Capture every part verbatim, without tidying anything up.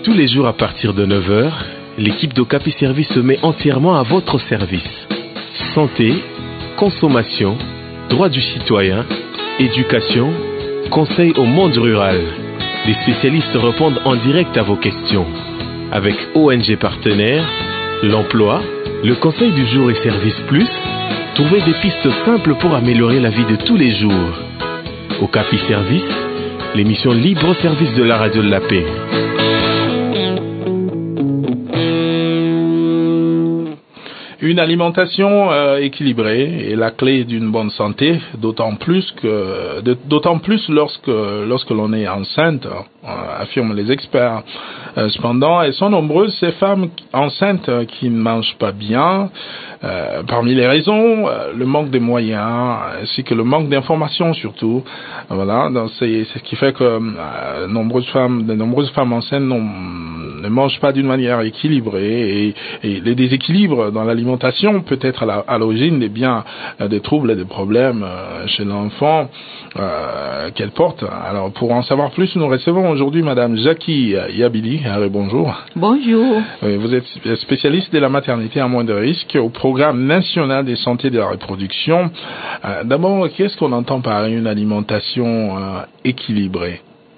Tous les jours à partir de neuf heures, l'équipe d'Okapi Service se met entièrement à votre service. Santé, consommation, droits du citoyen, éducation, conseil au monde rural. Les spécialistes répondent en direct à vos questions. Avec O N G partenaires, l'emploi, le conseil du jour et Service Plus, trouvez des pistes simples pour améliorer la vie de tous les jours. Okapi Service, l'émission libre au service de la radio de la paix. Une alimentation euh, équilibrée est la clé d'une bonne santé, d'autant plus que de, d'autant plus lorsque lorsque l'on est enceinte, euh, affirment les experts. Euh, cependant, elles sont nombreuses ces femmes enceintes euh, qui ne mangent pas bien. Euh, parmi les raisons, euh, le manque de moyens, ainsi que le manque d'informations surtout. Voilà, donc c'est, c'est ce qui fait que euh, nombreuses femmes, de nombreuses femmes enceintes ne mangent pas d'une manière équilibrée, et, et les déséquilibres dans l'alimentation peut être à, la, à l'origine des biens, euh, des troubles et des problèmes euh, chez l'enfant euh, qu'elle porte. Alors, pour en savoir plus, nous recevons aujourd'hui Madame Jackie Yabili. Alors, bonjour. Bonjour. Euh, vous êtes spécialiste de la maternité à moindre risque au Programme national de santé de la reproduction. Euh, d'abord, qu'est-ce qu'on entend par une alimentation euh, équilibrée?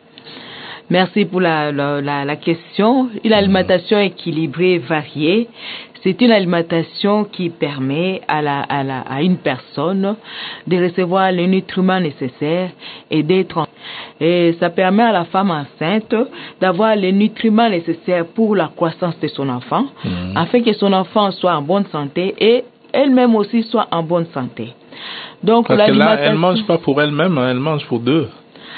Merci pour la, la, la, la question. Une alimentation équilibrée, variée, c'est une alimentation qui permet à, la, à, la, à une personne de recevoir les nutriments nécessaires et d'être en... Et ça permet à la femme enceinte d'avoir les nutriments nécessaires pour la croissance de son enfant, mmh. afin que son enfant soit en bonne santé et elle-même aussi soit en bonne santé. Donc, parce que là, elle ne mange pas pour elle-même, hein, elle mange pour deux.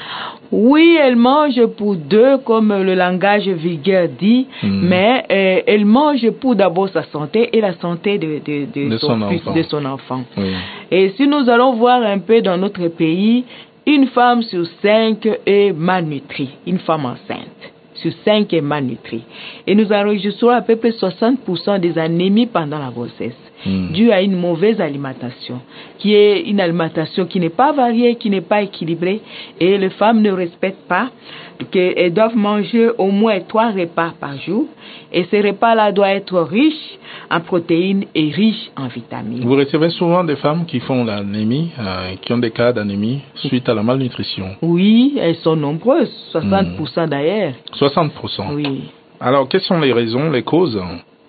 Oui, elle mange pour deux, comme le langage vulgaire dit, mmh. mais euh, elle mange pour d'abord sa santé et la santé de, de, de, de, son, son, fils, enfant. de son enfant. Oui. Et si nous allons voir un peu dans notre pays, une femme sur cinq est malnutrie, une femme enceinte sur cinq est malnutrie. Et nous enregistrons à peu près soixante pour cent des anémies pendant la grossesse, mmh. due à une mauvaise alimentation, qui est une alimentation qui n'est pas variée, qui n'est pas équilibrée, et les femmes ne respectent pas qu'elles doivent manger au moins trois repas par jour, et ces repas-là doivent être riches en protéines et riches en vitamines. Vous recevez souvent des femmes qui font l'anémie, euh, qui ont des cas d'anémie suite à la malnutrition? Oui, elles sont nombreuses, soixante pour cent mmh. d'ailleurs. soixante pour cent? Oui. Alors, quelles sont les raisons, les causes?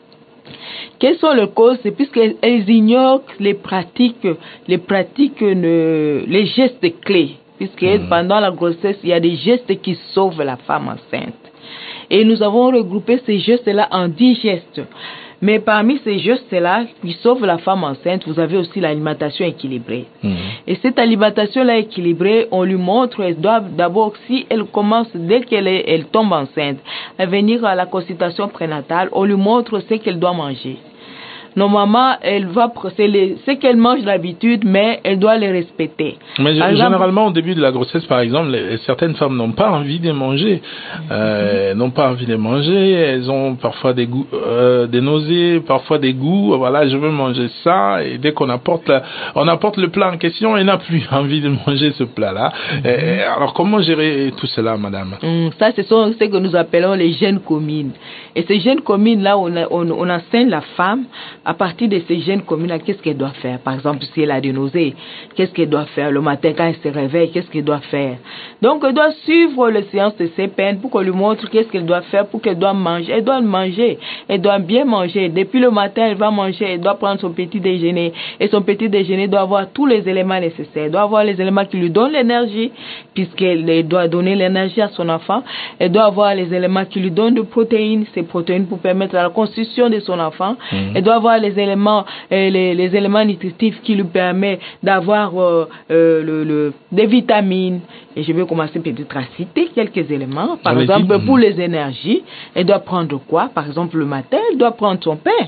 Quelles sont les causes? C'est puisqu'elles ignorent les pratiques, les pratiques, ne, les gestes clés. Puisque mmh. pendant la grossesse, il y a des gestes qui sauvent la femme enceinte. Et nous avons regroupé ces gestes-là en dix gestes. Mais parmi ces gestes-là qui sauvent la femme enceinte, vous avez aussi l'alimentation équilibrée. Mmh. Et cette alimentation-là équilibrée, on lui montre, elle doit d'abord, si elle commence, dès qu'elle est, elle tombe enceinte, à venir à la consultation prénatale, on lui montre ce qu'elle doit manger. Normalement, elle va, c'est les, ce qu'elle mange d'habitude, mais elle doit les respecter. Mais par généralement, exemple, au début de la grossesse, par exemple, les, certaines femmes n'ont pas envie de manger. Euh, n'ont pas envie de manger. Elles ont parfois des goûts, euh, des nausées, parfois des goûts. Voilà, je veux manger ça. Et dès qu'on apporte, la, on apporte le plat en question, elle n'a plus envie de manger ce plat-là. Mm-hmm. Et, alors, comment gérer tout cela, madame? Mm, ça, ce sont ce que nous appelons les gènes communes. Et ces gènes communes-là, on, on, on enseigne la femme. À partir de ces gènes communes, qu'est-ce qu'elle doit faire? Par exemple, si elle a des nausées, qu'est-ce qu'elle doit faire? Le matin, quand elle se réveille, qu'est-ce qu'elle doit faire? Donc, elle doit suivre les séances de C P N pour qu'on lui montre qu'est-ce qu'elle doit faire, pour qu'elle doit manger. Elle doit manger. Elle doit bien manger. Depuis le matin, elle va manger. Elle doit prendre son petit déjeuner. Et son petit déjeuner doit avoir tous les éléments nécessaires. Elle doit avoir les éléments qui lui donnent l'énergie, puisqu'elle doit donner l'énergie à son enfant. Elle doit avoir les éléments qui lui donnent de protéines, ces protéines pour permettre la constitution de son enfant. Mmh. Elle doit avoir les éléments, euh, les, les éléments nutritifs qui lui permettent d'avoir euh, euh, le, le, des vitamines. Et je vais commencer peut-être à citer quelques éléments. Par Allez exemple, dit. pour les énergies, elle doit prendre quoi? Par exemple, le matin, elle doit prendre son pain.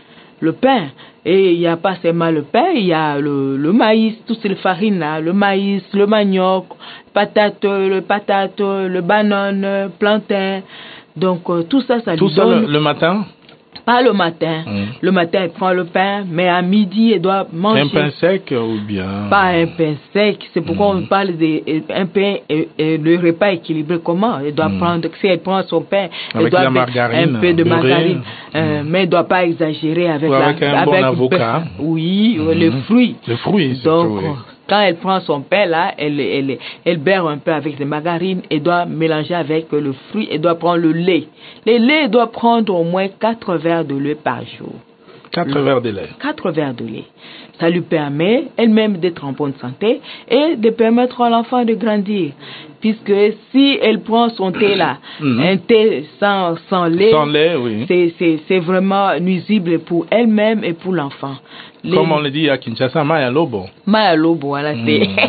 Le pain. Et il n'y a pas seulement le pain, il y a le, le maïs, toutes ces farines là, le maïs, le manioc, patate, le patate, le banane, plantain. Donc, euh, tout ça, ça tout lui ça donne... le, le matin? Pas le matin. Mm. Le matin, elle prend le pain, mais à midi, elle doit manger. Un pain sec ou bien... Pas un pain sec. C'est pourquoi Mm. on parle d'un pain, et, et le repas équilibré. Comment? Elle doit Mm. prendre, si elle prend son pain, elle avec doit la mettre margarine, un peu de beurré. margarine. Euh, Mm. Mais elle ne doit pas exagérer avec, Ou la, avec un avec bon avocat. Oui, Mm. le fruit. Le fruit, surtout, Donc, oui. quand elle prend son pain là, elle, elle, elle beurre un peu avec la margarine et doit mélanger avec le fruit et doit prendre le lait. Le lait doit prendre au moins quatre verres de lait par jour. Quatre verres de lait. Quatre verres de lait. Ça lui permet elle-même d'être en bonne santé et de permettre à l'enfant de grandir. Puisque si elle prend son thé là, Mm-hmm. un thé sans, sans lait, Sans lait, oui. c'est, c'est, c'est vraiment nuisible pour elle-même et pour l'enfant. Les... Comme on le dit à Kinshasa, Maya Lobo. Maya Lobo, voilà, c'est. Mm.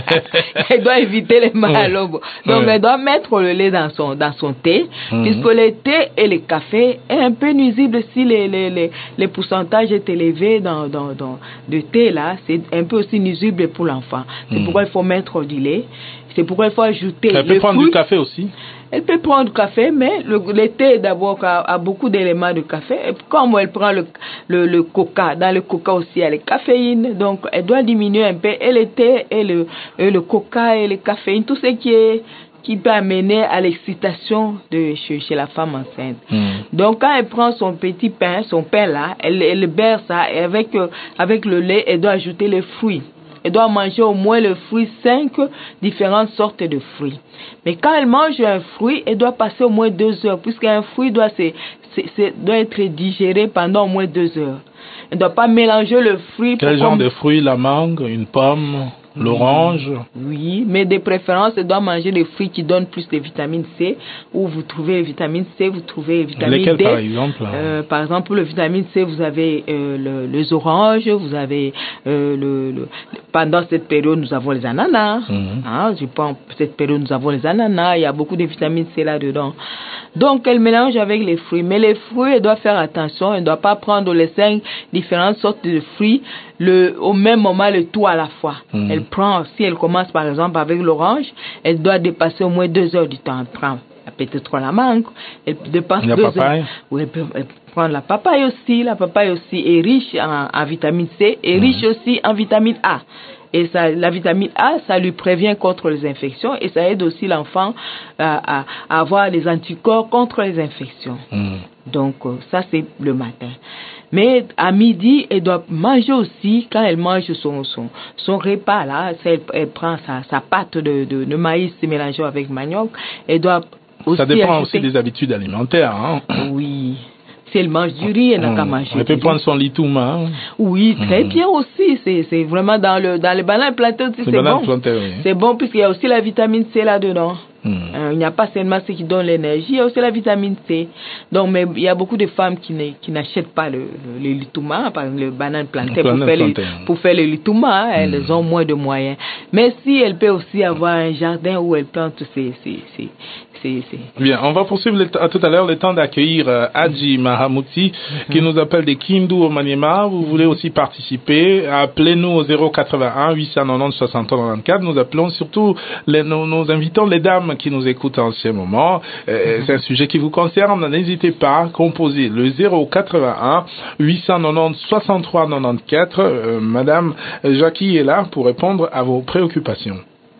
Elle doit éviter les Maya Oui. Lobo. Donc, Oui. elle doit mettre le lait dans son, dans son thé, Mm. puisque le thé et le café est un peu nuisible si les, les, les, les pourcentages est élevé dans, dans, dans le thé, là. C'est un peu aussi nuisible pour l'enfant. C'est Mm. pourquoi il faut mettre du lait. C'est pourquoi il faut ajouter Elle peut le prendre fruit. du café aussi. Elle peut prendre du café, mais le, le thé d'abord a, a beaucoup d'éléments de café. Et comme elle prend le, le, le coca, dans le coca aussi il y a la caféine, donc elle doit diminuer un peu. Et le thé, et le, et le coca, et le caféine, tout ce qui est qui peut amener à l'excitation de chez, chez la femme enceinte. Mm. Donc quand elle prend son petit pain, son pain là, elle, elle beurre ça et avec euh, avec le lait, elle doit ajouter les fruits. Elle doit manger au moins le fruit, cinq différentes sortes de fruits. Mais quand elle mange un fruit, elle doit passer au moins deux heures, puisqu'un fruit doit, se, se, se, doit être digéré pendant au moins deux heures. Elle ne doit pas mélanger le fruit. Quel pour genre comme... de fruit? La mangue, une pomme, l'orange? Oui, mais de préférence, elle doit manger des fruits qui donnent plus de vitamine C, où vous trouvez les vitamines C, vous trouvez les vitamines Lesquelles, D. par exemple? Euh, par exemple, pour le vitamine C, vous avez euh, le, les oranges, vous avez euh, le, le... Pendant cette période, nous avons les ananas. Mm-hmm. Hein, je pense, cette période, nous avons les ananas. Il y a beaucoup de vitamines C là-dedans. Donc, elle mélange avec les fruits. Mais les fruits, elle doit faire attention. Elle ne doit pas prendre les cinq différentes sortes de fruits le, au même moment, le tout à la fois. Mm. Elle prend, si elle commence par exemple avec l'orange, elle doit dépasser au moins deux heures du temps. Elle prend peut-être la mangue. Elle dépasse la deux papaye. heures. Oui, elle peut elle prend la papaye aussi. La papaye aussi est riche en, en vitamine C et mm. riche aussi en vitamine A. Et ça, la vitamine A, ça lui prévient contre les infections et ça aide aussi l'enfant à, à, à avoir les anticorps contre les infections. Mm. Donc, ça, c'est le matin. Mais à midi, elle doit manger aussi, quand elle mange son, son, son repas, là, elle, elle prend sa, sa pâte de, de, de maïs mélangée avec manioc, elle doit aussi ça dépend ajouter... aussi des habitudes alimentaires. Hein? Oui. Si elle mange du riz, elle n'a mmh. qu'à manger. Elle peut prendre son litouma. Hein? Oui, très mmh. bien aussi. C'est, c'est vraiment dans le dans les bananes plantains aussi, c'est bon. Plantain, oui. C'est bon puisqu'il y a aussi la vitamine C là-dedans. Mmh. Euh, il n'y a pas seulement ce qui donne l'énergie, il y a aussi la vitamine C. Donc, mais il y a beaucoup de femmes qui, ne, qui n'achètent pas le, le, le litouma, par exemple le banane plantain, pour, faire le, pour faire le litouma. Hein, mmh. Elles ont moins de moyens. Mais si elle peut aussi avoir un jardin où elle plante ses... ses, ses C'est, c'est... Bien, on va poursuivre le t- tout à l'heure le temps d'accueillir euh, Hadji Mahamouti mm-hmm. qui nous appelle des Kindu au Maniema. Vous voulez aussi participer, appelez-nous au zéro quatre-vingt-un huit cent quatre-vingt-dix soixante quatre. Nous appelons surtout les, nos, nos invitons, les dames qui nous écoutent en ce moment. Euh, mm-hmm. C'est un sujet qui vous concerne. N'hésitez pas à composer le zéro quatre-vingt-un huit cent quatre-vingt-dix soixante-trois quatre-vingt-quatorze. Euh, Madame Jackie est là pour répondre à vos préoccupations.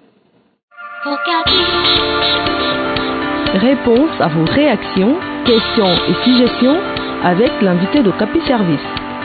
Réponse à vos réactions, questions et suggestions avec l'invité d'Okapi Service.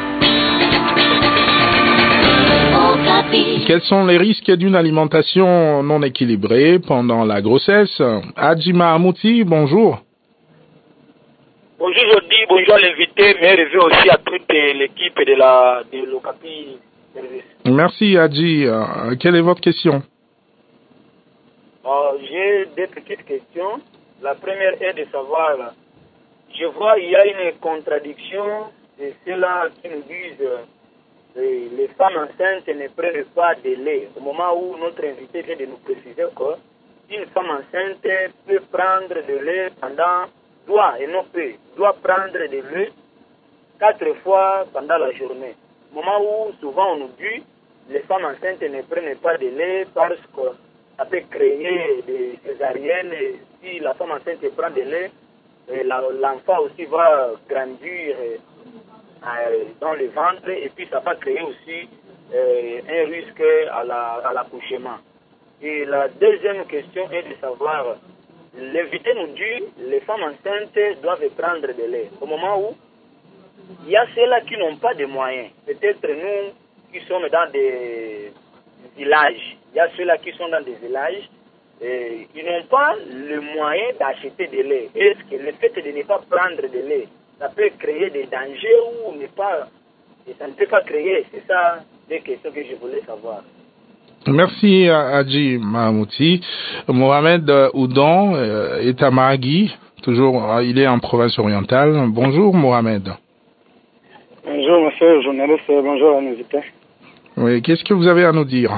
Quels sont les risques d'une alimentation non équilibrée pendant la grossesse? Hadji Mahamouti, bonjour. Bonjour Jody, bonjour l'invité, mais je veux aussi à toute l'équipe de la de l'Okapi Service. Merci Hadji. Euh, quelle est votre question? euh, J'ai deux petites questions. La première est de savoir, je vois il y a une contradiction de ceux-là qui nous disent que les femmes enceintes ne prennent pas de lait. Au moment où notre invité vient de nous préciser qu'une femme enceinte peut prendre de lait pendant, doit et non peut, doit prendre de lait quatre fois pendant la journée. Au moment où souvent on nous dit les femmes enceintes ne prennent pas de lait parce que ça peut créer des césariennes. Si la femme enceinte prend de lait, l'enfant aussi va grandir euh, dans le ventre et puis ça va créer aussi euh, un risque à la, à l'accouchement. Et la deuxième question est de savoir, l'invité nous dit les femmes enceintes doivent prendre de lait. Au moment où il y a ceux-là qui n'ont pas de moyens, peut-être nous qui sommes dans des villages, il y a ceux-là qui sont dans des villages, et ils n'ont pas le moyen d'acheter de lait. Est-ce que le fait de ne pas prendre de lait, ça peut créer des dangers ou ne pas, et ça ne peut pas créer? C'est ça les questions que je voulais savoir. Merci Hadji Mahamouti. Mohamed Oudon est à Maragui, toujours, il est en province orientale. Bonjour Mohamed. Bonjour monsieur le journaliste, bonjour à l'invité. Oui, qu'est-ce que vous avez à nous dire?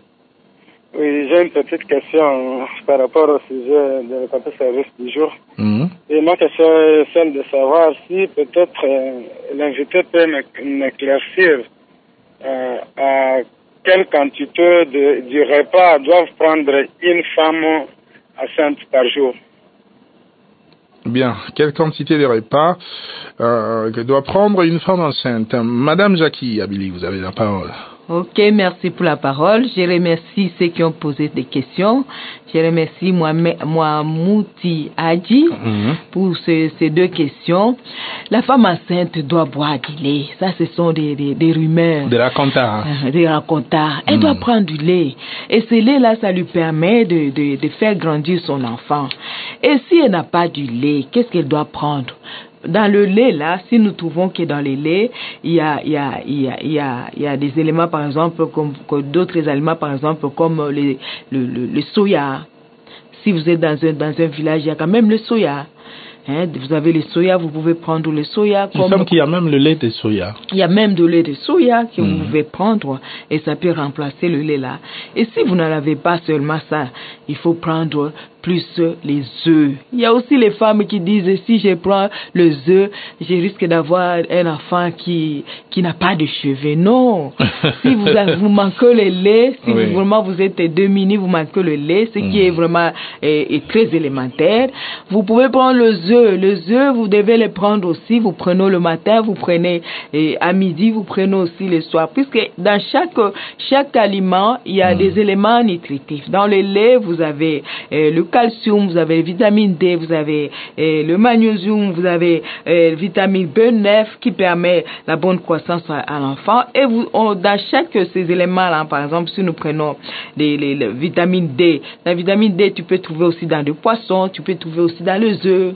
Oui, j'ai une petite question par rapport au sujet de l'économie service du jour. Mmh. Et ma question est celle de savoir si peut-être euh, l'invité peut m'éclaircir euh, à quelle quantité de, du repas doivent prendre une femme enceinte par jour. Bien, quelle quantité de repas euh, que doit prendre une femme enceinte? Madame Jackie Abili, vous avez la parole. Ok, merci pour la parole. Je remercie ceux qui ont posé des questions. Je remercie Mahamouti Hadji mm-hmm. pour ce, ces deux questions. La femme enceinte doit boire du lait. Ça, ce sont des, des, des rumeurs. Des racontards. Euh, des racontards. Elle mm. doit prendre du lait. Et ce lait-là, ça lui permet de, de, de faire grandir son enfant. Et si elle n'a pas du lait, qu'est-ce qu'elle doit prendre? Dans le lait, là, si nous trouvons que dans le lait, il y a, il y a, il y a, il y a, il y a des éléments, par exemple, comme, comme d'autres aliments, par exemple, comme les, le, le, le soya. Si vous êtes dans un, dans un village, il y a quand même le soya. Hein, vous avez le soya, vous pouvez prendre le soya. Il me semble qu'il y a même le lait de soya. Il y a même du lait de soya que mmh. vous pouvez prendre et ça peut remplacer le lait là. Et si vous n'en avez pas seulement ça, il faut prendre plus les œufs. Il y a aussi les femmes qui disent si je prends les œufs, je risque d'avoir un enfant qui qui n'a pas de cheveux. Non. Si vous avez, vous manquez le lait, si oui. vous, vraiment vous êtes démunis, vous manquez le lait, ce mmh. qui est vraiment est, est très élémentaire, vous pouvez prendre les œufs. Les œufs, vous devez les prendre aussi. Vous prenez le matin, vous prenez et à midi, vous prenez aussi le soir. Puisque dans chaque chaque aliment, il y a mmh. des éléments nutritifs. Dans le lait, vous avez euh, le calcium, vous avez vitamine D, vous avez euh, le magnésium, vous avez euh, vitamine B neuf qui permet la bonne croissance à, à l'enfant. Et vous, on, dans chaque de ces éléments-là, par exemple, si nous prenons les, les, les vitamines D, la vitamine D, tu peux trouver aussi dans le poisson, tu peux trouver aussi dans les œufs.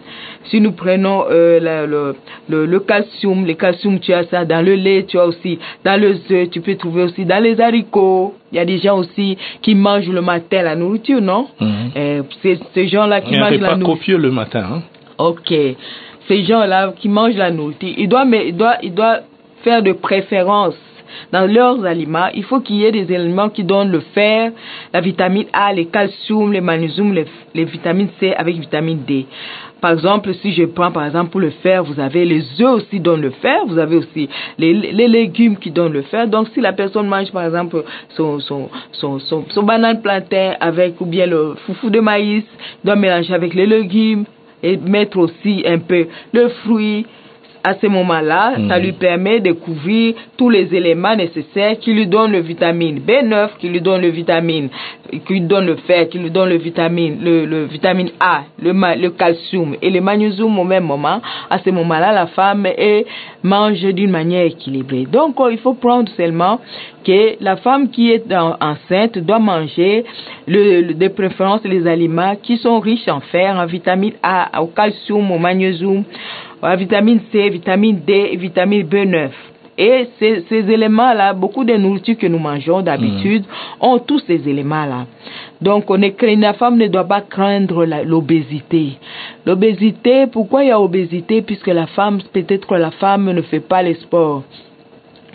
Si nous prenons euh, la, le, le, le calcium, le calcium, tu as ça dans le lait, tu as aussi dans les œufs, tu peux trouver aussi dans les haricots. Il y a des gens aussi qui mangent le matin la nourriture, non? Mm-hmm. euh, c'est ces gens-là qui mangent la nourriture. Pas copieux le matin. Hein? Ok. Ces gens-là qui mangent la nourriture, ils doivent, ils doivent, ils doivent faire de préférence. Dans leurs aliments, il faut qu'il y ait des éléments qui donnent le fer, la vitamine A, les calcium, les magnésium, les, les vitamines C avec vitamine D. Par exemple, si je prends par exemple pour le fer, vous avez les œufs aussi donnent le fer, vous avez aussi les, les légumes qui donnent le fer. Donc si la personne mange par exemple son son son son, son banane plantain avec ou bien le foufou de maïs, doit mélanger avec les légumes et mettre aussi un peu le fruit. À ce moment-là, mmh. ça lui permet de couvrir tous les éléments nécessaires qui lui donnent le vitamine B neuf, qui lui donnent le vitamine, qui lui donnent le fer, qui lui donnent le vitamine, le, le vitamine A, le, le calcium et le magnésium au même moment. À ce moment-là, la femme est, mange d'une manière équilibrée. Donc, il faut prendre seulement que la femme qui est enceinte doit manger le, le, de préférence les aliments qui sont riches en fer, en vitamine A, au calcium, au magnésium, à vitamine C, vitamine D et vitamine B neuf. Et ces, ces éléments-là, beaucoup de nourritures que nous mangeons d'habitude mmh. ont tous ces éléments-là. Donc, on est, la femme ne doit pas craindre la, l'obésité. L'obésité, pourquoi il y a obésité? Puisque la femme, peut-être que la femme ne fait pas les sports.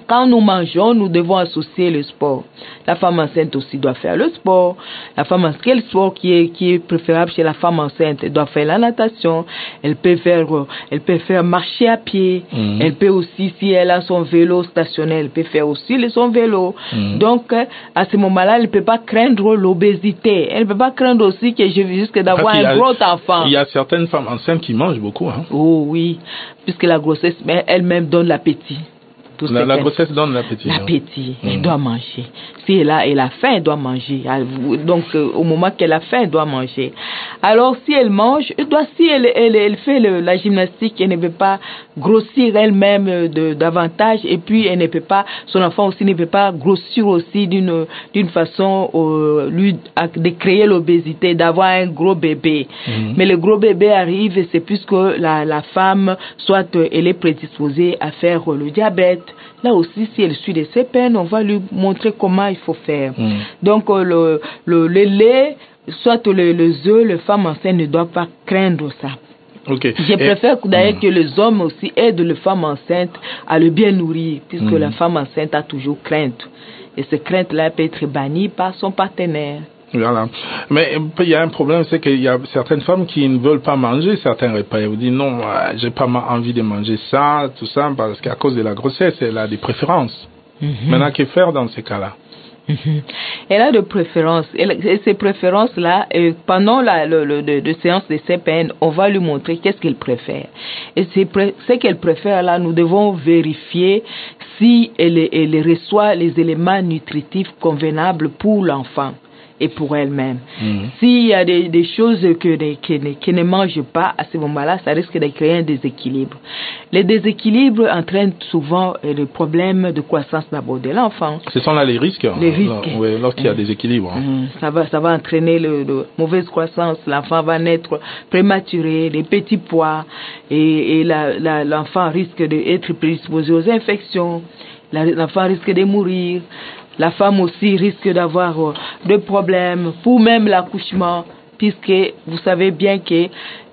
Quand nous mangeons, nous devons associer le sport. La femme enceinte aussi doit faire le sport. La femme enceinte, quel sport qui est, qui est préférable chez la femme enceinte? Elle doit faire la natation. Elle peut faire, elle peut faire marcher à pied. Mmh. Elle peut aussi, si elle a son vélo stationnaire, elle peut faire aussi son vélo. Mmh. Donc, à ce moment-là, elle ne peut pas craindre l'obésité. Elle ne peut pas craindre aussi que je risque d'avoir un gros enfant. Il y a certaines femmes enceintes qui mangent beaucoup. Hein. Oh oui, puisque la grossesse elle-même donne l'appétit. La, la grossesse donne l'appétit. L'appétit, mmh. Elle doit manger. Si elle a, elle a faim, elle doit manger. Donc, euh, au moment qu'elle a faim, elle doit manger. Alors, si elle mange, elle doit, si elle, elle, elle fait le, la gymnastique, elle ne peut pas grossir elle-même de, davantage. Et puis, elle ne peut pas, son enfant aussi ne peut pas grossir aussi d'une, d'une façon, euh, lui, de créer l'obésité, d'avoir un gros bébé. Mmh. Mais le gros bébé arrive, et c'est puisque la, la femme, soit elle est prédisposée à faire le diabète. Là aussi, si elle suit de ses peines, on va lui montrer comment il faut faire. Mmh. Donc, le, le, le lait, soit le, les œufs, les femmes enceintes ne doivent pas craindre ça. Okay. Je préfère Et... d'ailleurs mmh. que les hommes aussi aident les femmes enceintes à le bien nourrir, puisque mmh. la femme enceinte a toujours crainte. Et cette crainte-là peut être bannie par son partenaire. Voilà. Mais il y a un problème, c'est qu'il y a certaines femmes qui ne veulent pas manger certains repas. Elles vous disent non, j'ai pas envie de manger ça, tout ça, parce qu'à cause de la grossesse, elle a des préférences. Mm-hmm. Maintenant, que faire dans ces cas-là? Mm-hmm. Elle a des préférences. Et ces préférences-là, pendant la le, le, de, de séance de C P N, on va lui montrer qu'est-ce qu'elle préfère. Et ce qu'elle préfère là, nous devons vérifier si elle, elle reçoit les éléments nutritifs convenables pour l'enfant et pour elle-même. Mmh. S'il y a des, des choses que, que, que ne mange pas, à ce moment-là, ça risque de créer un déséquilibre. Les déséquilibres entraînent souvent euh, le problème de croissance d'abord de l'enfant. Ce sont là les risques, les risques. Là, oui, lorsqu'il y a des déséquilibres. Mmh. Ça va, ça va entraîner le, le mauvaise croissance. L'enfant va naître prématuré, des petits poids, et, et la, la, l'enfant risque d'être prédisposé aux infections. La, l'enfant risque de mourir. La femme aussi risque d'avoir euh, des problèmes pour même l'accouchement, puisque vous savez bien que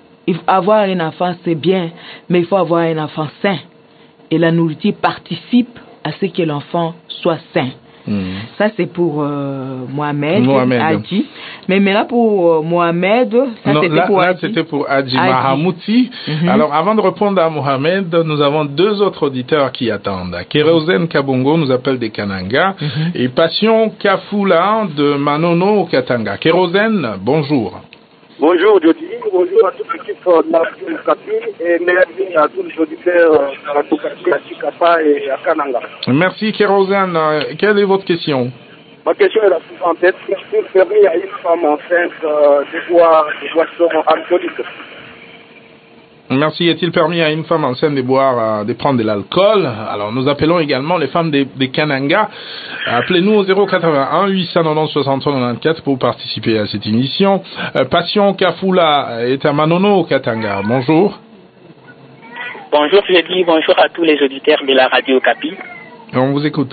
avoir un enfant c'est bien, mais il faut avoir un enfant sain. Et la nourriture participe à ce que l'enfant soit sain. Mmh. Ça c'est pour euh, Mohamed, Mohamed. Adji. Mais maintenant pour euh, Mohamed, ça non, c'était là, pour là, Adji. c'était pour Adji Mahamouti. Mmh. Alors avant de répondre à Mohamed, nous avons deux autres auditeurs qui attendent. Kérosène Kabongo nous appelle des Kananga mmh. et Passion Kafula de Manono au Katanga. Kérosène, bonjour. Bonjour Jody, bonjour à toute l'équipe de la radio Okapi et merci à tous les auditeurs de la Okapi à Chikapa et à Kananga. Merci Kérosène. Quelle est votre question? Ma question est la suivante. Est-ce qu'il permet à une femme enceinte euh, de boire des boissons alcooliques? Merci. Est-il permis à une femme enceinte de boire, de prendre de l'alcool? Alors, nous appelons également les femmes des, des Kananga. Appelez-nous au zéro quatre-vingt-un huit cent quatre-vingt-onze soixante-trois quatre-vingt-quatre pour participer à cette émission. Euh, Passion Kafula est à Manono au Katanga. Bonjour. Bonjour, je dis bonjour à tous les auditeurs de la radio Okapi. On vous écoute.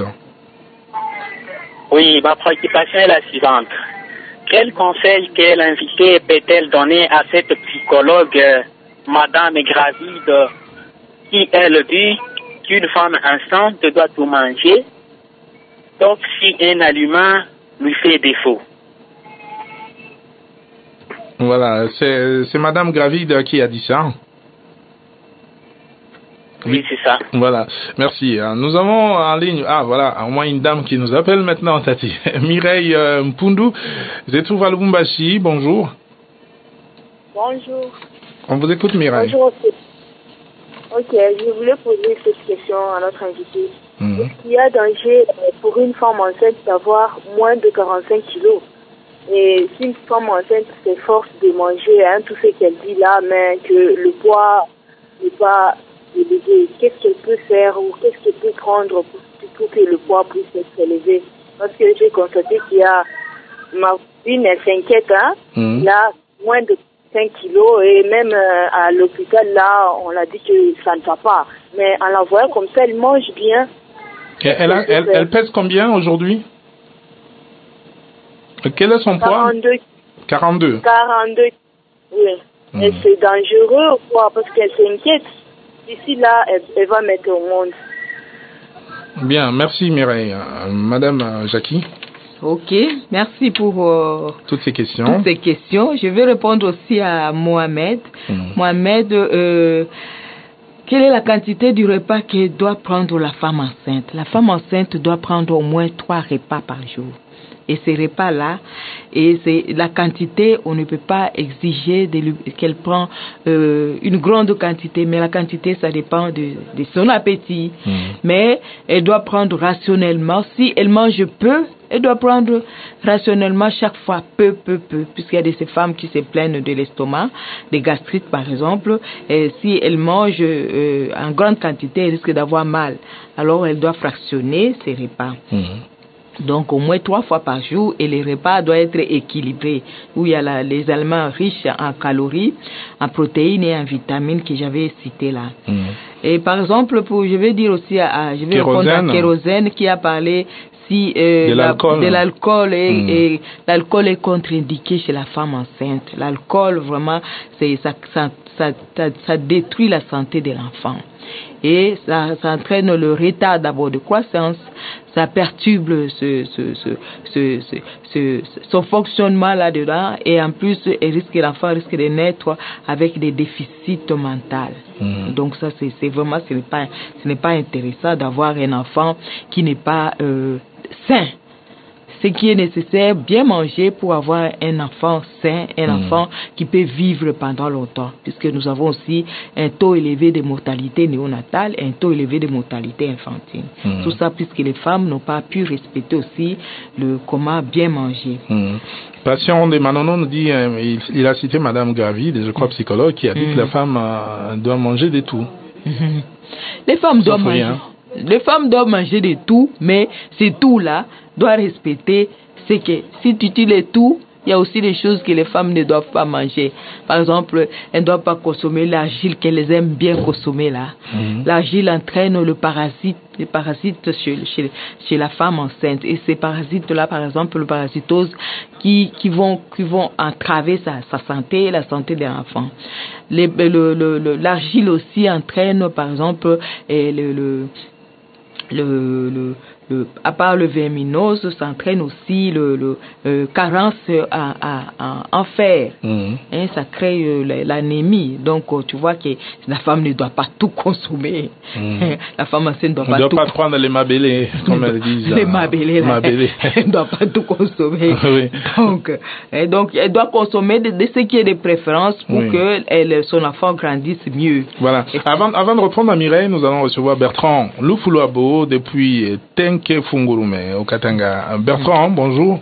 Oui, ma préoccupation est la suivante. Quel conseil quelle invitée peut-elle donner à cette psychologue Madame Gravide, qui elle dit qu'une femme enceinte doit tout manger, sauf si un aliment lui fait défaut? Voilà, c'est, c'est Madame Gravide qui a dit ça. Oui, c'est ça. Voilà, merci. Nous avons en ligne, ah voilà, au moins une dame qui nous appelle maintenant, Tati. Mireille euh, Mpundu, je trouve à Lubumbashi, bonjour. Bonjour. On vous écoute, Mireille. Bonjour. Ok, je voulais poser cette question à notre invité. Mmh. Est-ce qu'il y a danger pour une femme enceinte d'avoir moins de quarante-cinq kilos? Et si une femme enceinte s'efforce de manger hein, tout ce qu'elle dit là, mais que le poids n'est pas élevé, qu'est-ce qu'elle peut faire ou qu'est-ce qu'elle peut prendre pour, pour que le poids puisse être élevé? Parce que j'ai constaté qu'il y a ma fille, elle s'inquiète, hein, mmh. là, moins de cinq kilos et même euh, à l'hôpital là on l'a dit que ça ne va pas, mais en la voyant comme ça elle mange bien. Elle, a, elle, elle pèse combien aujourd'hui? Quel est son poids? quarante-deux. quarante-deux, oui. Hmm. Et c'est dangereux ou quoi? Parce qu'elle s'inquiète. Ici là elle, elle va mettre au monde. Bien, merci Mireille. Euh, Madame Jackie. Ok, merci pour euh, toutes ces questions. Toutes ces questions. Je vais répondre aussi à Mohamed. Mmh. Mohamed, euh, quelle est la quantité du repas que doit prendre la femme enceinte? La femme enceinte doit prendre au moins trois repas par jour. Et ces repas-là, et c'est la quantité, on ne peut pas exiger de lui, qu'elle prend euh, une grande quantité, mais la quantité, ça dépend de, de son appétit. Mmh. Mais elle doit prendre rationnellement. Si elle mange peu, elle doit prendre rationnellement chaque fois peu, peu, peu, puisqu'il y a de ces femmes qui se plaignent de l'estomac, des gastrites par exemple. Et si elle mange euh, en grande quantité, elle risque d'avoir mal. Alors elle doit fractionner ses repas. Mmh. Donc au moins trois fois par jour, et les repas doivent être équilibrés, où il y a la, les aliments riches en calories, en protéines et en vitamines que j'avais cités là. Mmh. Et par exemple, pour, je vais dire aussi à, à je vais Kérosène. répondre à Kérosène qui a parlé si euh, de l'alcool, la, de l'alcool et, mmh. et l'alcool est contre-indiqué chez la femme enceinte. L'alcool vraiment, c'est ça, ça, ça, ça, ça détruit la santé de l'enfant. Et ça, ça entraîne le retard d'abord de croissance, ça perturbe ce, ce, ce, ce, ce, ce, son fonctionnement là-dedans, et en plus, il risque, l'enfant risque de naître avec des déficits mentaux. Mmh. Donc ça, c'est, c'est vraiment, ce n'est pas, ce n'est pas intéressant d'avoir un enfant qui n'est pas euh, sain. Ce qui est nécessaire, bien manger pour avoir un enfant sain, un mmh. enfant qui peut vivre pendant longtemps, puisque nous avons aussi un taux élevé de mortalité néonatale et un taux élevé de mortalité infantile. Mmh. Tout ça puisque les femmes n'ont pas pu respecter aussi le comment bien manger. Mmh. Patient de Manonon nous dit, euh, il, il a cité Madame Gravide, je crois psychologue, qui a dit mmh. que la femme euh, doit manger de tout. Mmh. Les femmes doivent manger. Rien. Les femmes doivent manger de tout, mais ces tout-là doivent respecter ce que si tu tues les tout, il y a aussi des choses que les femmes ne doivent pas manger. Par exemple, elles ne doivent pas consommer l'argile qu'elles aiment bien consommer là. Mmh. L'argile entraîne le parasite, les parasites chez, chez, chez la femme enceinte. Et ces parasites-là, par exemple, le parasitose, qui, qui vont, qui vont entraver sa, sa santé et la santé de l'enfant. Les, le, le, le, l'argile aussi entraîne, par exemple, et le, le Le, le, le, à part le verminose, ça entraîne aussi le, le euh, carence en, en, en fer. Mmh. Hein, ça crée euh, l'anémie. Donc, euh, tu vois que la femme ne doit pas tout consommer. Mmh. La femme enceinte ne doit on pas doit tout... pas prendre les mabélés, comme elles disent. Les mabélés, elle ne doit pas tout consommer. Oui. Donc, et donc, elle doit consommer de, de ce qui est de préférence pour oui. que elle, son enfant grandisse mieux. Voilà. Et avant, avant de reprendre à Mireille, nous allons recevoir Bertrand Loufoulouabo depuis Tenke Fungurume au Katanga. Bertrand, bonjour.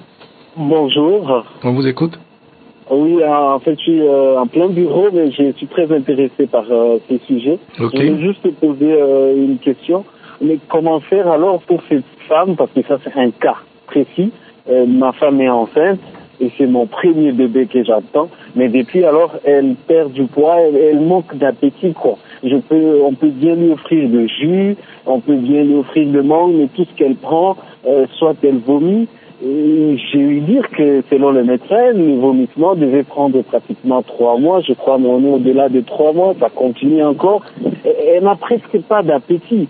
Bonjour. On vous écoute. Oui, en fait, je suis euh, en plein bureau, mais je suis très intéressé par euh, ces sujets. Okay. Je vais juste poser euh, une question. Mais comment faire alors pour cette femme, parce que ça c'est un cas précis, euh, ma femme est enceinte et c'est mon premier bébé que j'attends, mais depuis alors elle perd du poids, elle, elle manque d'appétit quoi. Je peux, on peut bien lui offrir de jus, on peut bien lui offrir de mangue, mais tout ce qu'elle prend, euh, soit elle vomit. Et j'ai eu dire que selon le médecin, le vomissement devait prendre pratiquement trois mois. Je crois, mais on est au-delà de trois mois, ça continue encore. Elle n'a presque pas d'appétit.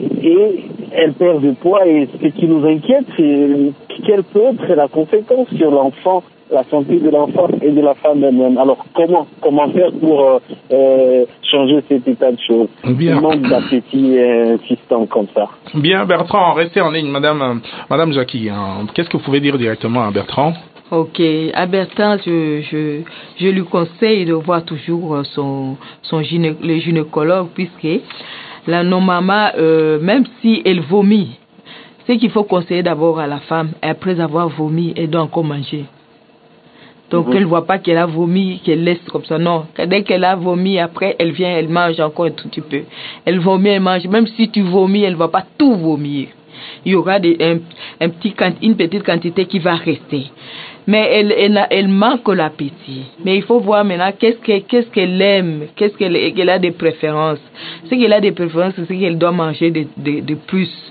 Et elle perd du poids, et ce qui nous inquiète, c'est quelle peut être la conséquence sur l'enfant, la santé de l'enfant et de la femme elle-même. Alors comment comment faire pour euh, euh, changer cet état de choses? Bien. Un manque d'appétit insistant comme ça. Bien, Bertrand, restez en ligne, Madame Madame Jackie. Hein. Qu'est-ce que vous pouvez dire directement à Bertrand? Ok, à Bertrand, je, je, je lui conseille de voir toujours son, son gyné, le gynécologue, puisque la non-maman, euh, même si elle vomit, c'est qu'il faut conseiller d'abord à la femme, après avoir vomi, elle doit encore manger. Donc, mmh. elle ne voit pas qu'elle a vomi, qu'elle laisse comme ça. Non, dès qu'elle a vomi, après, elle vient, elle mange encore un tout petit peu. Elle vomit, elle mange. Même si tu vomis, elle ne va pas tout vomir. Il y aura des, un, un petit, une petite quantité qui va rester. Mais elle, elle, elle manque l'appétit. Mais il faut voir maintenant qu'est-ce qu'elle, qu'est-ce qu'elle aime, qu'est-ce qu'elle, qu'elle a des préférences. Ce qu'elle a des préférences, c'est qu'elle doit manger de, de, de plus.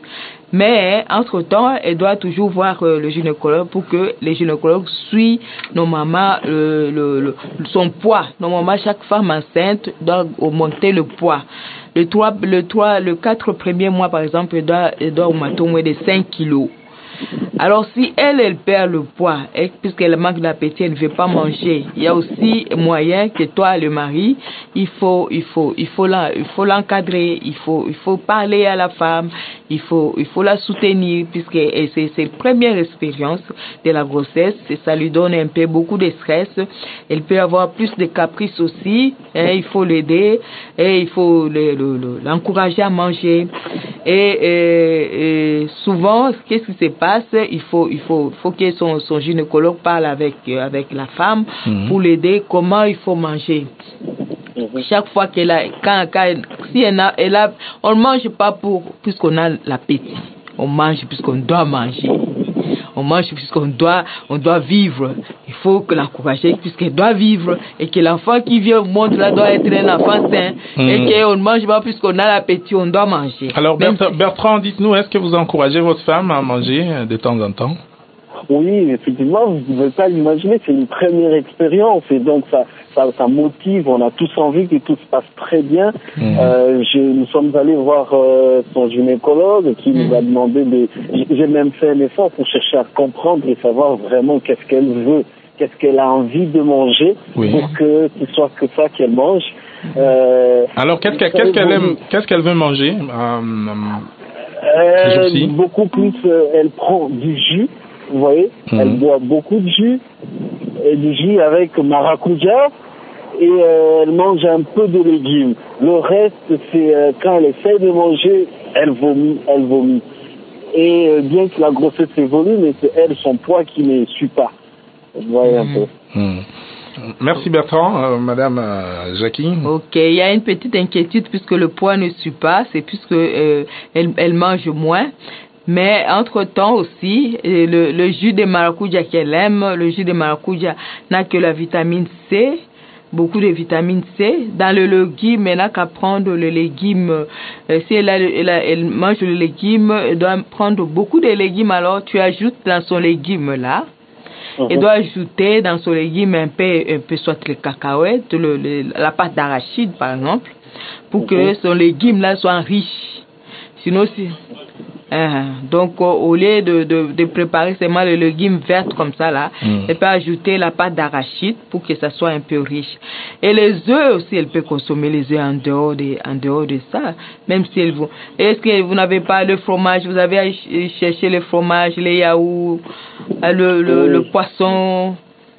Mais, entre-temps, elle doit toujours voir euh, le gynécologue pour que les gynécologues suivent normalement euh, le, le, son poids. Normalement, chaque femme enceinte doit augmenter le poids. Le trois, le trois, le quatre premiers mois, par exemple, elle doit, elle doit augmenter au moins de cinq kilos. Alors, si elle, elle perd le poids, et puisqu'elle manque d'appétit, elle ne veut pas manger, il y a aussi moyen que toi, le mari, il faut, il faut, il faut la, il faut l'encadrer, il faut, il faut parler à la femme, il faut, il faut la soutenir, puisque c'est ses premières expériences de la grossesse, et ça lui donne un peu beaucoup de stress. Elle peut avoir plus de caprices aussi, et il faut l'aider, et il faut le, le, le, l'encourager à manger. Et, et, et souvent, qu'est-ce qui se passe? Il faut, il faut, faut que son, son gynécologue parle avec, avec la femme mmh. pour l'aider comment il faut manger. Mmh. Chaque fois qu'elle a, quand, quand, si elle a, elle a, on ne mange pas pour, puisqu'on a l'appétit. On mange puisqu'on doit manger. On mange puisqu'on doit, on doit vivre. Il faut que l'encourager puisqu'elle doit vivre et que l'enfant qui vient au monde là doit être un enfant sain mmh. et qu'on ne mange pas puisqu'on a l'appétit, on doit manger. Alors Bertrand, Bertrand, dites-nous, est-ce que vous encouragez votre femme à manger de temps en temps? Oui, effectivement, vous ne pouvez pas l'imaginer, c'est une première expérience et donc ça, ça, ça motive, on a tous envie que tout se passe très bien. Mmh. Euh, je, nous sommes allés voir euh, son gynécologue qui mmh. nous a demandé de... J'ai même fait un effort pour chercher à comprendre et savoir vraiment qu'est-ce qu'elle veut, qu'est-ce qu'elle a envie de manger oui. pour que ce soit que ça qu'elle mange. Euh, Alors, qu'est-ce qu'elle, qu'est-ce qu'elle aime, qu'est-ce qu'elle veut manger euh, euh, Beaucoup plus, euh, elle prend du jus. Vous voyez, mmh. elle boit beaucoup de jus, et du jus avec maracuja, et euh, elle mange un peu de légumes. Le reste, c'est euh, quand elle essaie de manger, elle vomit, elle vomit. Et euh, bien que la grossesse évolue, mais c'est elle, son poids qui ne suit pas. Vous voyez mmh. un peu. Mmh. Merci Bertrand, euh, Madame euh, Jackie. Ok, il y a une petite inquiétude puisque le poids ne suit pas, c'est puisque euh, elle, elle mange moins. Mais entre-temps aussi, le, le jus de maracuja qu'elle aime, le jus de maracuja n'a que la vitamine C, beaucoup de vitamine C. Dans le légume, elle n'a qu'à prendre le légume. Euh, si elle, a, elle, a, elle mange le légume, elle doit prendre beaucoup de légumes. Alors, tu ajoutes dans son légume là. Uh-huh. Elle doit ajouter dans son légume un peu, un peu soit le cacahuète, le, le, la pâte d'arachide par exemple, pour uh-huh. que son légume là soit riche. Sinon, si... Uh-huh. Donc, au lieu de, de, de préparer seulement les légumes verts comme ça, là, mm. elle peut ajouter la pâte d'arachide pour que ça soit un peu riche. Et les œufs aussi, elle peut consommer les œufs en dehors de, en dehors de ça, même si elle vous... Est-ce que vous n'avez pas le fromage? Vous avez cherché le fromage, les yaourts, le, le, oui. le poisson...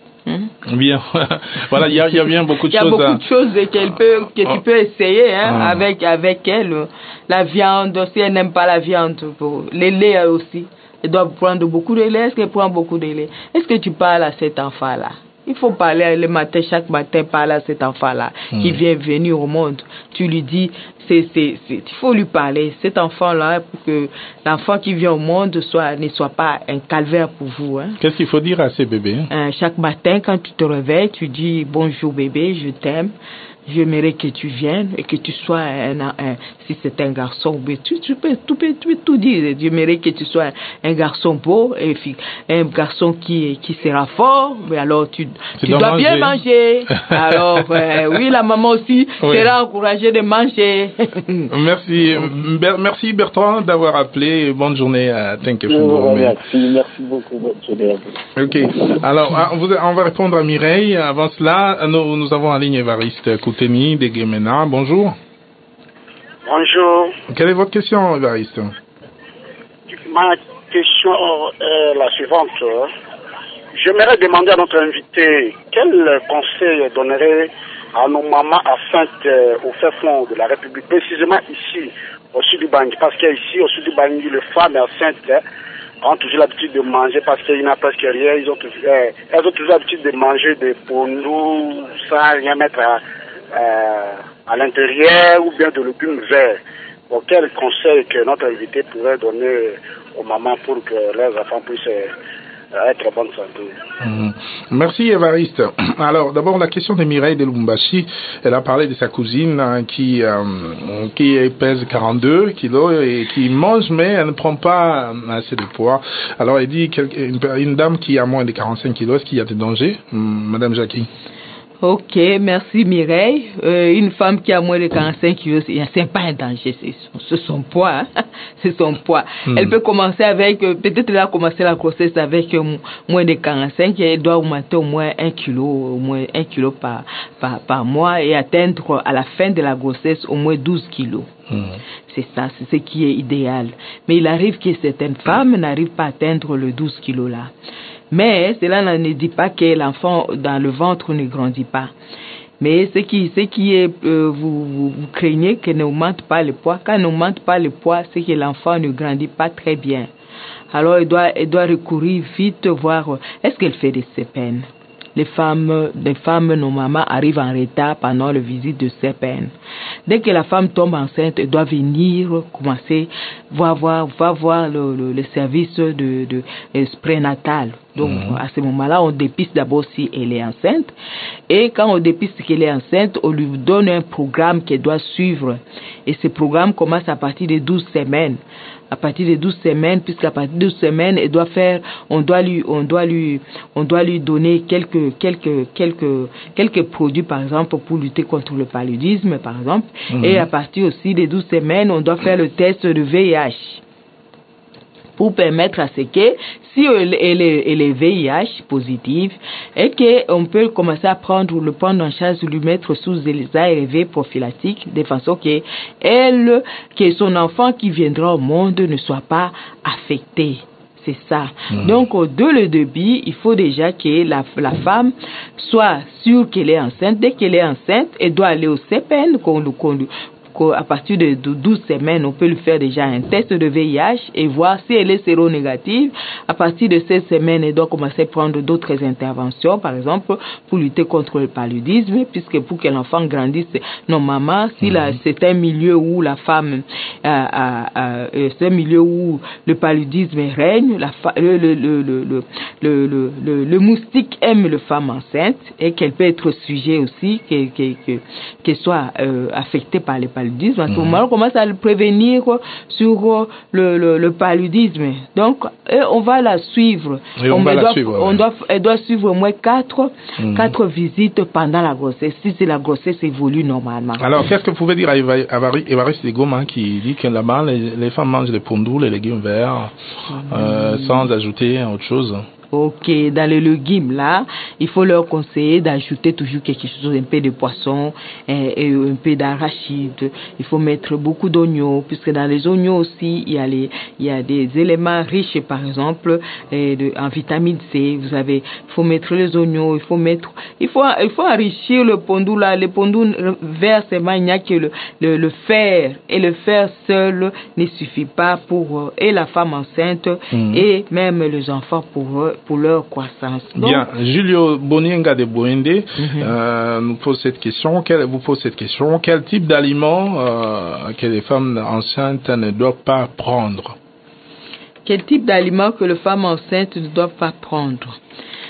Hmm? Bien, voilà, il y a, y a bien beaucoup de choses. Il y a beaucoup hein. de choses qu'elle peut, que tu peux essayer hein, ah. avec, avec elle. La viande, si elle n'aime pas la viande, les laits aussi. Elle doit prendre beaucoup de lait. Est-ce qu'elle prend beaucoup de lait? Est-ce que tu parles à cet enfant-là? Il faut parler le matin, chaque matin, parler à cet enfant-là hmm. qui vient venir au monde. Tu lui dis, c'est, c'est, c'est, il faut lui parler. Cet enfant-là, pour que l'enfant qui vient au monde soit, ne soit pas un calvaire pour vous. Hein. Qu'est-ce qu'il faut dire à ces bébés? Euh, chaque matin, quand tu te réveilles, tu dis, bonjour bébé, je t'aime. J'aimerais que tu viennes et que tu sois un, un, un si c'est un garçon, tu, tu, peux, tu, peux, tu peux tout dire. J'aimerais que tu sois un, un garçon beau, et un garçon qui, qui sera fort, mais alors tu, tu dois manger. bien manger. Alors, euh, oui, la maman aussi oui. sera encouragée de manger. Merci, Ber- merci Bertrand d'avoir appelé. Bonne journée à Tenkefungo. Merci, merci beaucoup. Bonne journée à vous. Ok, alors on va répondre à Mireille. Avant cela, nous, nous avons en ligne Évariste Kouteni de Guémena. Bonjour. Bonjour. Quelle est votre question, Évariste? Ma question est la suivante. J'aimerais demander à notre invité quel conseil donnerait à nos mamans enceintes au fin fond de la République, précisément ici, au sud du Bangui. Parce qu'ici, au sud du Bangui, les femmes enceintes ont toujours l'habitude de manger parce qu'il n'y a presque rien. Ils ont toujours, euh, elles ont toujours l'habitude de manger des pondous sans rien mettre à, euh, à l'intérieur ou bien de légumes verts. Bon, quel conseil que notre invité pourrait donner aux mamans pour que leurs enfants puissent à être en bonne santé. Mmh. Merci Évariste. Alors d'abord la question de Mireille de Lumbashi, elle a parlé de sa cousine hein, qui euh, qui pèse quarante-deux kilos et qui mange mais elle ne prend pas assez de poids. Alors elle dit une, une dame qui a moins de quarante-cinq kilos, est-ce qu'il y a des dangers, Madame Jackie? Ok, merci Mireille. Euh, une femme qui a moins de quarante-cinq kilos, c'est pas un danger, c'est son, c'est son poids. Hein? C'est son poids. Mm. Elle peut commencer avec, euh, peut-être elle a commencé la grossesse avec euh, moins de quarante-cinq et elle doit augmenter au moins un kilo, au moins un kilo par, par, par mois et atteindre à la fin de la grossesse au moins douze kilos. Mm. C'est ça, c'est ce qui est idéal. Mais il arrive que certaines femmes n'arrivent pas à atteindre le douze kilos là. Mais cela ne dit pas que l'enfant dans le ventre ne grandit pas. Mais ce qui, ce qui est, euh, vous, vous, vous craignez que n'augmente pas le poids. Quand n'augmente pas le poids, c'est que l'enfant ne grandit pas très bien. Alors, il doit, il doit recourir vite, voir, est-ce qu'elle fait des C P N? Les femmes, les femmes, normalement, arrivent en retard pendant la visite de C P N. Dès que la femme tombe enceinte, elle doit venir commencer, voir, voir, voir, voir le, le, le service de, de, de prénatal. Donc, mmh. à ce moment-là, on dépiste d'abord si elle est enceinte. Et quand on dépiste qu'elle est enceinte, on lui donne un programme qu'elle doit suivre. Et ce programme commence à partir de douze semaines. À partir de douze semaines, puisqu'à partir de douze semaines, elle doit faire, on doit lui, on doit lui, on doit lui donner quelques, quelques, quelques, quelques produits, par exemple, pour lutter contre le paludisme, par exemple. Mmh. Et à partir aussi des douze semaines, on doit faire le test de V I H. Pour permettre à ce que, si elle, elle, elle est V I H positive, et qu'on peut commencer à prendre, le prendre en charge, lui mettre sous les A R V prophylactiques, de façon que elle, que son enfant qui viendra au monde ne soit pas affecté. C'est ça. Mmh. Donc, dès le début, il faut déjà que la, la femme soit sûre qu'elle est enceinte. Dès qu'elle est enceinte, elle doit aller au C P N, qu'on, qu'on, à partir de douze semaines, on peut lui faire déjà un test de V I H et voir si elle est séronégative. À partir de seize semaines, elle doit commencer à prendre d'autres interventions, par exemple, pour lutter contre le paludisme, puisque pour que l'enfant grandisse normalement, si la, c'est un milieu où la femme, euh, euh, euh, c'est un milieu où le paludisme règne, la fa- le, le, le, le, le, le, le, le, le moustique aime les femmes enceintes et qu'elle peut être sujet aussi, qu'elle, qu'elle, qu'elle soit euh, affectée par le paludisme. À ce moment-là, on commence à le prévenir sur le, le, le paludisme. Donc, on va la suivre. Et on, on va la doit, suivre. On ouais. doit, elle doit suivre au moins quatre, mmh. quatre visites pendant la grossesse, si la grossesse évolue normalement. Alors, qu'est-ce que vous pouvez dire à Évariste Legoma qui dit que là-bas, les, les femmes mangent les pondous, les légumes verts, mmh. euh, sans ajouter autre chose? Ok, dans les légumes là, il faut leur conseiller d'ajouter toujours quelque chose, un peu de poisson et, et un peu d'arachide. Il faut mettre beaucoup d'oignons, puisque dans les oignons aussi, il y a les, il y a des éléments riches, par exemple, et de, en vitamine C. Vous avez, il faut mettre les oignons, il faut mettre, il faut, il faut enrichir le pondou là. Le pondou vert, c'est il n'y a que le, le, le fer, et le fer seul ne suffit pas pour et la femme enceinte mmh. et même les enfants pour eux. Pour leur croissance. Donc, bien, Julio Bonienga de Boende mm-hmm. euh, nous pose cette question. Quel, vous pose cette question. Quel type d'aliments euh, que les femmes enceintes ne doivent pas prendre? Quel type d'aliments que les femmes enceintes ne doivent pas prendre?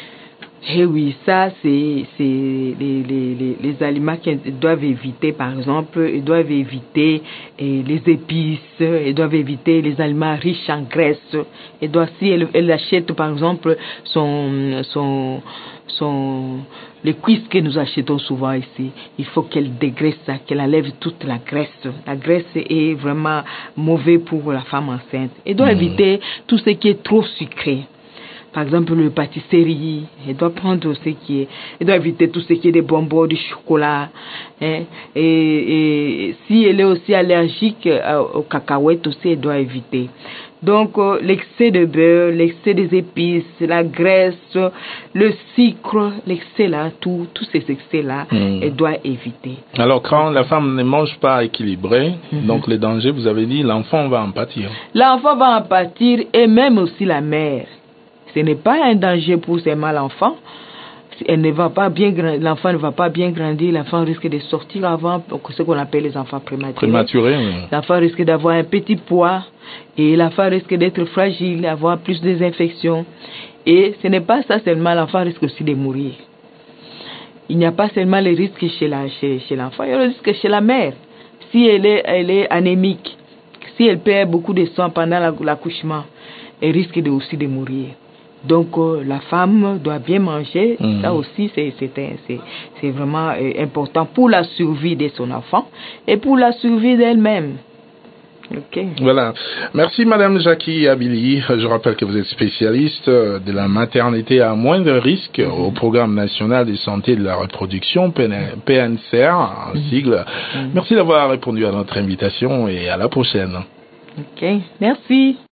Eh oui, ça, c'est, c'est les, les, les, les aliments qu'elles doivent éviter, par exemple, elles doivent éviter eh, les épices, elles doivent éviter les aliments riches en graisse. Elles doivent, si elles, elles achètent, par exemple, son, son, son, les cuisses que nous achetons souvent ici, il faut qu'elle dégraisse ça, qu'elle enlève toute la graisse. La graisse est vraiment mauvais pour la femme enceinte. Elle doit mmh. éviter tout ce qui est trop sucré. Par exemple, le pâtisserie, elle doit prendre ce qui est, elle doit éviter tout ce qui est des bonbons, du chocolat, hein, et, et si elle est aussi allergique aux cacahuètes aussi, elle doit éviter. Donc, euh, l'excès de beurre, l'excès des épices, la graisse, le sucre, l'excès là, tout, tous ces excès là, mmh. elle doit éviter. Alors, quand la femme ne mange pas équilibré, mmh. donc les dangers, vous avez dit, l'enfant va en pâtir. L'enfant va en pâtir et même aussi la mère. Ce n'est pas un danger pour seulement l'enfant. Elle ne va pas bien, l'enfant ne va pas bien grandir, l'enfant risque de sortir avant, ce qu'on appelle les enfants prématurés. Prématurés, oui. L'enfant risque d'avoir un petit poids et l'enfant risque d'être fragile, d'avoir plus d'infections. Et ce n'est pas ça seulement, l'enfant risque aussi de mourir. Il n'y a pas seulement le risque chez, la, chez, chez l'enfant, il y a le risque chez la mère. Si elle est, elle est anémique, si elle perd beaucoup de sang pendant la, l'accouchement, elle risque de, aussi de mourir. Donc euh, la femme doit bien manger, mmh. ça aussi c'est, c'est, c'est, c'est vraiment euh, important pour la survie de son enfant et pour la survie d'elle-même. Okay. Voilà. Merci Madame Jackie Abili. Je rappelle que vous êtes spécialiste de la maternité à moindre risque mmh. au programme national de santé de la reproduction, P N C R en mmh. sigle. Mmh. Merci d'avoir répondu à notre invitation et à la prochaine. Ok, merci.